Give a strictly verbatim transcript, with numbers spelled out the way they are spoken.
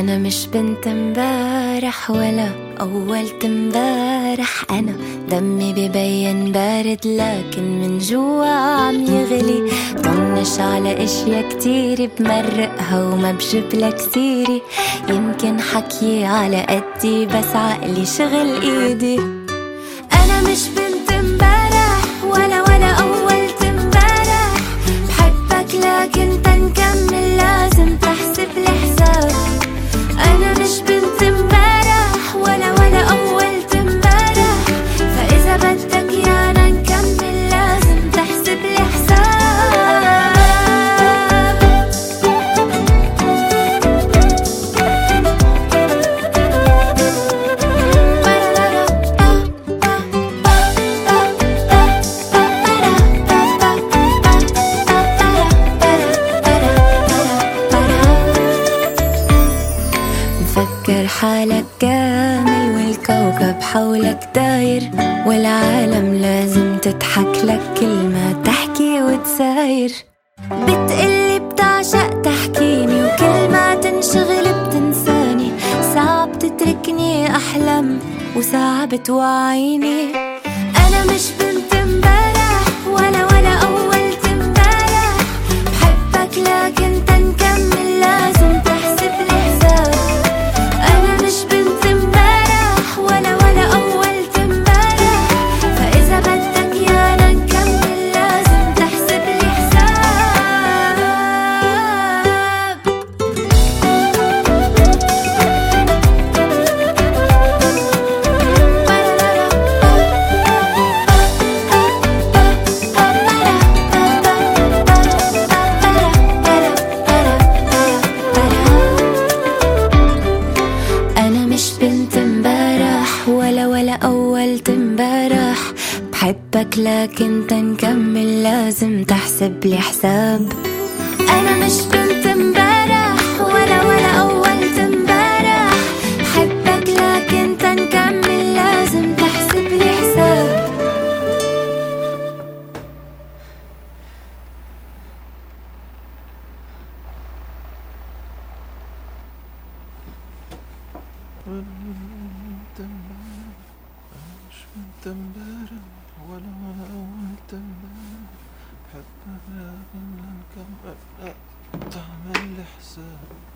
أنا مش بنت امبارح ولا أولت امبارح، أنا دمي ببين بارد لكن من جوا عم يغلي. طنش على اشياء كتير بمرقها وما بجيبلها كثيري، يمكن حكي على قدي بس عقلي شغل ايدي. أنا مش بنت امبارح ولا ولا أولت امبارح، بحبك لكن تنكمل لازم تحسب لي حساب. أنا مش بنت امبارح ولا ولا أولت امبارح، فإذا بدك يانا نكمل لازم تحسب لي حساب. فكر حالك كامل والكوكب حولك داير، والعالم لازم تضحك لك كل ما تحكي وتساير. بتقلي بتعشق تحكيني وكل ما تنشغل بتنساني، ساعة بتتركني أحلم وساعة بتوعيني. أنا مش بنت امبارح ولا ولا أولت امبارح، بحبك لكن تنكمل لازم تحسب لي حساب. أنا مش بنت امبارح ولا ولا أولت امبارح، فإذا بدك يانا نكمل لازم تحسب لي حساب. أنا مش بنت امبارح ولا ولا أولت امبارح، بحبك لكن تنكمل لازم تحسب لي حساب. أنا مش بنت امبارح ولا ولا أولت امبارح، بحبك لكن تنكمل لازم تحسب لي حساب. بنت امبارح، مش بنت امبارح ولا ولا أولت امبارح، بحبك لكن نكمل تعمل لي حساب.